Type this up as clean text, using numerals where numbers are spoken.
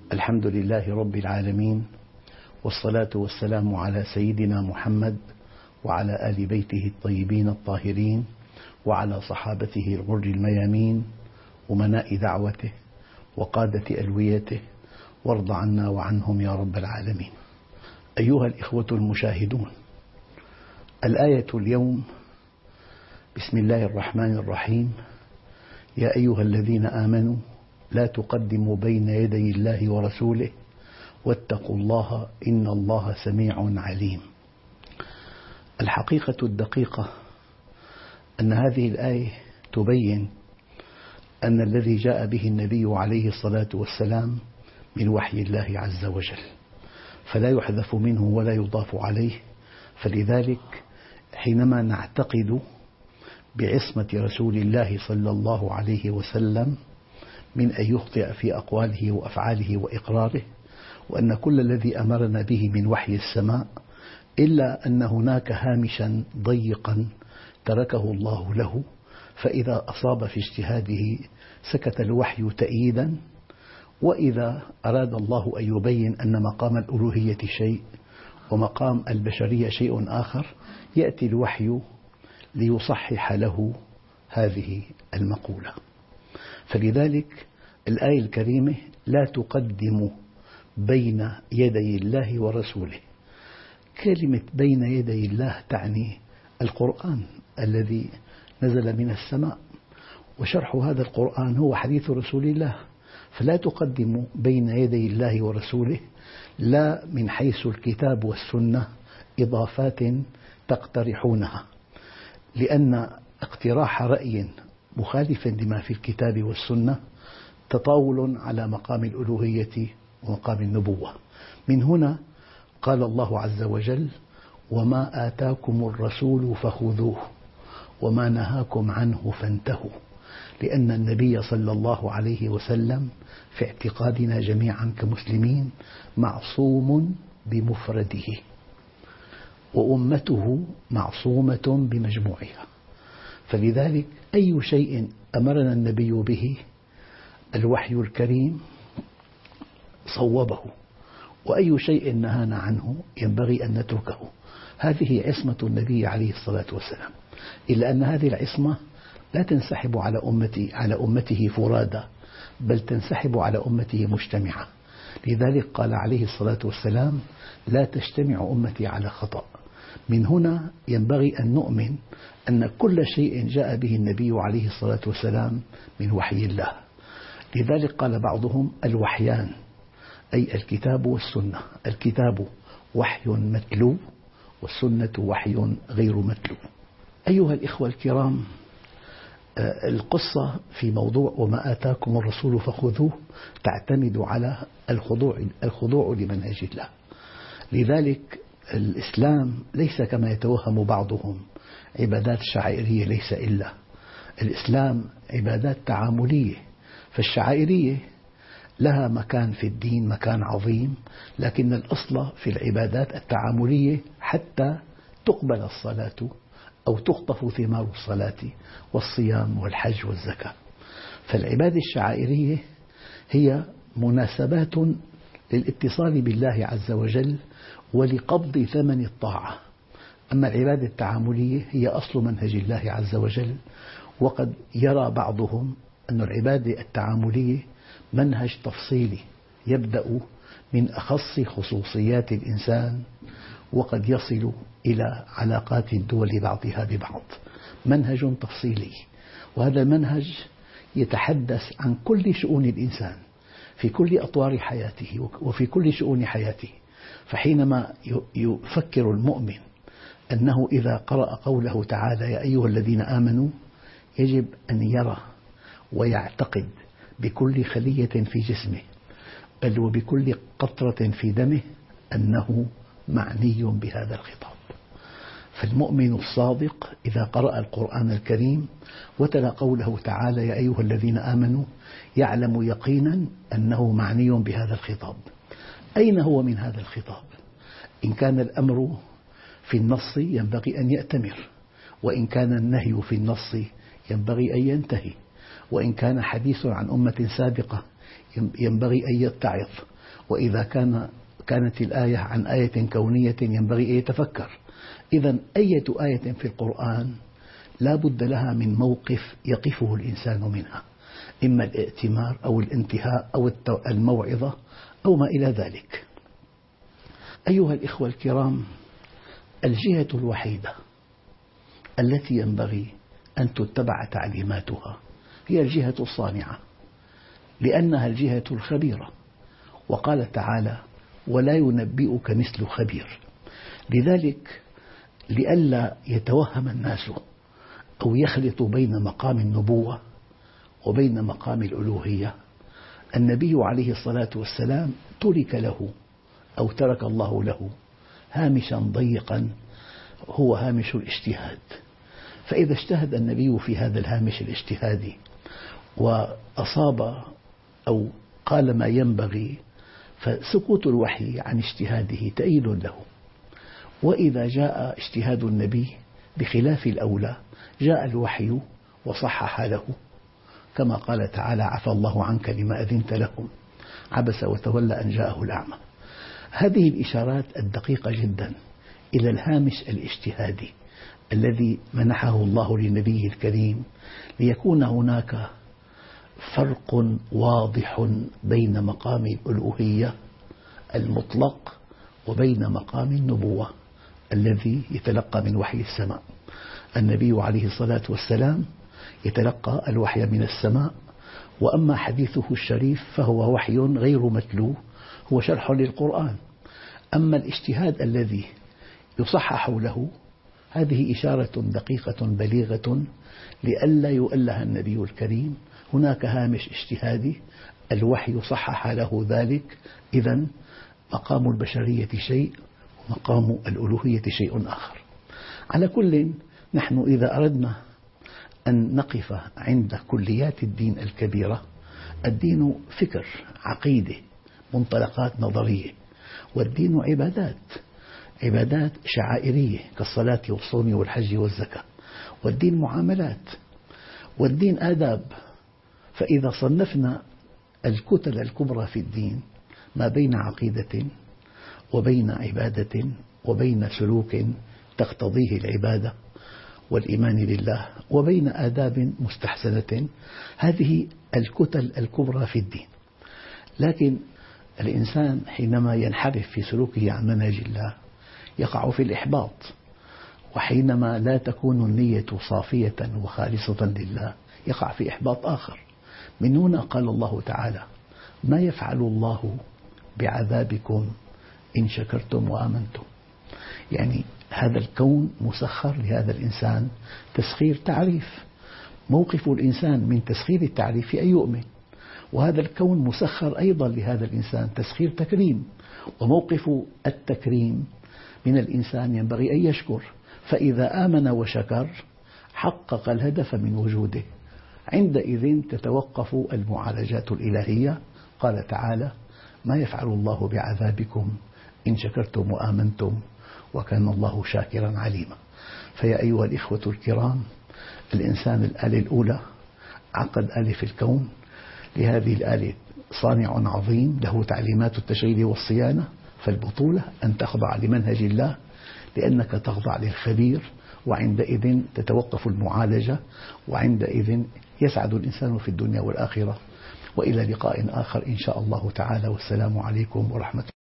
الحمد لله رب العالمين، والصلاة والسلام على سيدنا محمد وعلى آل بيته الطيبين الطاهرين وعلى صحابته الغر الميامين أمناء دعوته وقادة ألويته، وارض عنا وعنهم يا رب العالمين. أيها الإخوة المشاهدون، الآية اليوم بسم الله الرحمن الرحيم: يا أيها الذين آمنوا لا تقدموا بين يدي الله ورسوله واتقوا الله إن الله سميع عليم. الحقيقة الدقيقة أن هذه الآية تبين أن الذي جاء به النبي عليه الصلاة والسلام من وحي الله عز وجل، فلا يحذف منه ولا يضاف عليه. فلذلك حينما نعتقد بعصمة رسول الله صلى الله عليه وسلم من أن يخطئ في أقواله وأفعاله وإقراره، وأن كل الذي أمرنا به من وحي السماء، إلا أن هناك هامشا ضيقا تركه الله له، فإذا أصاب في اجتهاده سكت الوحي تأييدا، وإذا أراد الله أن يبين أن مقام الألوهية شيء ومقام البشرية شيء آخر، يأتي الوحي ليصحح له هذه المقولة. فلذلك الآية الكريمة لا تقدموا بين يدي الله ورسوله. كلمة بين يدي الله تعني القرآن الذي نزل من السماء، وشرح هذا القرآن هو حديث رسول الله، فلا تقدموا بين يدي الله ورسوله، لا من حيث الكتاب والسنة إضافات تقترحونها، لأن اقتراح رأي مخالف لما في الكتاب والسنة تطاول على مقام الألوهية ومقام النبوة. من هنا قال الله عز وجل: وما آتاكم الرسول فخذوه وما نهاكم عنه فانتهوا، لأن النبي صلى الله عليه وسلم في اعتقادنا جميعا كمسلمين معصوم بمفرده، وأمته معصومة بمجموعها. فلذلك أي شيء أمرنا النبي به الوحي الكريم صوبه، وأي شيء نهانا عنه ينبغي أن نتركه. هذه عصمة النبي عليه الصلاة والسلام، إلا أن هذه العصمة لا تنسحب على أمته فرادى، بل تنسحب على أمته مجتمعة. لذلك قال عليه الصلاة والسلام: لا تجتمع أمتي على خطأ. من هنا ينبغي أن نؤمن أن كل شيء جاء به النبي عليه الصلاة والسلام من وحي الله. لذلك قال بعضهم: الوحيان، أي الكتاب والسنة. الكتاب وحي متلو، والسنة وحي غير متلو. أيها الإخوة الكرام، القصة في موضوع وما آتاكم الرسول فخذوه تعتمد على الخضوع لمنهج الله. لذلك الإسلام ليس كما يتوهم بعضهم عبادات شعائرية، ليس إلا الإسلام عبادات تعاملية. فالشعائرية لها مكان في الدين، مكان عظيم، لكن الأصل في العبادات التعاملية حتى تقبل الصلاة أو تخطف ثمار الصلاة والصيام والحج والزكاة. فالعبادة الشعائرية هي مناسبات للاتصال بالله عز وجل ولقبض ثمن الطاعة. أما العبادة التعاملية هي أصل منهج الله عز وجل، وقد يرى بعضهم أن العبادة التعاملية منهج تفصيلي يبدأ من أخص خصوصيات الإنسان وقد يصل إلى علاقات الدول بعضها ببعض، منهج تفصيلي. وهذا المنهج يتحدث عن كل شؤون الإنسان في كل أطوار حياته وفي كل شؤون حياته. فحينما يفكر المؤمن أنه إذا قرأ قوله تعالى: يا أيها الذين آمنوا، يجب أن يرى ويعتقد بكل خلية في جسمه، بل وبكل قطرة في دمه، أنه معني بهذا الخطاب. فالمؤمن الصادق إذا قرأ القرآن الكريم وتلا قوله تعالى: يا أيها الذين آمنوا، يعلم يقينا أنه معني بهذا الخطاب. أين هو من هذا الخطاب؟ إن كان الأمر في النص ينبغي أن يأتمر، وإن كان النهي في النص ينبغي أن ينتهي، وإن كان حديث عن أمة سابقة ينبغي أن يتعظ، وإذا كانت الآية عن آية كونية ينبغي أن يتفكر. إذن أية آية في القرآن لا بد لها من موقف يقفه الإنسان منها، إما الائتمار أو الانتهاء أو الموعظة أو ما إلى ذلك. أيها الإخوة الكرام، الجهة الوحيدة التي ينبغي أن تتبع تعليماتها هي الجهة الصانعة، لأنها الجهة الخبيرة، وقال تعالى: ولا ينبئك مثل خبير. لذلك لئلا يتوهم الناس أو يخلطوا بين مقام النبوة وبين مقام الألوهية، النبي عليه الصلاة والسلام ترك له أو ترك الله له هامشا ضيقا هو هامش الاجتهاد. فإذا اجتهد النبي في هذا الهامش الاجتهادي وأصاب أو قال ما ينبغي، فسكوت الوحي عن اجتهاده تأييد له. وإذا جاء اجتهاد النبي بخلاف الأولى جاء الوحي وصحح له، كما قال تعالى: عفى الله عنك لما أذنت لهم عبس وتولى أن جاءه الأعمى. هذه الإشارات الدقيقة جدا إلى الهامش الاجتهادي الذي منحه الله لنبيه الكريم، ليكون هناك فرق واضح بين مقام الألوهية المطلق وبين مقام النبوة الذي يتلقى من وحي السماء. النبي عليه الصلاة والسلام يتلقى الوحي من السماء، وأما حديثه الشريف فهو وحي غير متلو، هو شرح للقرآن. أما الاجتهاد الذي يصحح له هذه إشارة دقيقة بليغة لئلا يؤله النبي الكريم. هناك هامش اجتهادي، الوحي صحح له ذلك، إذن مقام البشرية شيء ومقام الألوهية شيء آخر. على كل، نحن إذا أردنا أن نقف عند كليات الدين الكبيرة، الدين فكر، عقيدة، منطلقات نظرية، والدين عبادات شعائرية كالصلاة والصوم والحج والزكاة، والدين معاملات، والدين آداب. فإذا صنفنا الكتل الكبرى في الدين ما بين عقيدة وبين عبادة وبين سلوك تقتضيه العبادة والإيمان بالله وبين آداب مستحسنة، هذه الكتل الكبرى في الدين. لكن الإنسان حينما ينحرف في سلوكه عن منهج الله يقع في الإحباط، وحينما لا تكون النية صافية وخالصة لله يقع في إحباط آخر. من هنا قال الله تعالى: ما يفعل الله بعذابكم إن شكرتم وآمنتم. يعني هذا الكون مسخر لهذا الإنسان تسخير تعريف. موقف الإنسان من تسخير التعريف أن يؤمن، وهذا الكون مسخر أيضا لهذا الإنسان تسخير تكريم، وموقف التكريم من الإنسان ينبغي أن يشكر. فإذا آمن وشكر حقق الهدف من وجوده، عندئذ تتوقف المعالجات الإلهية. قال تعالى: ما يفعل الله بعذابكم إن شكرتم وآمنتم وكان الله شاكرا عليما. فيا أيها الإخوة الكرام، الإنسان الآلة الأولى عقد آلة في الكون، لهذه الآلة صانع عظيم له تعليمات التشغيل والصيانة، فالبطولة أن تخضع لمنهج الله لأنك تخضع للخبير، وعندئذ تتوقف المعالجة، وعندئذ يسعد الإنسان في الدنيا والآخرة. وإلى لقاء آخر إن شاء الله تعالى، والسلام عليكم ورحمة الله.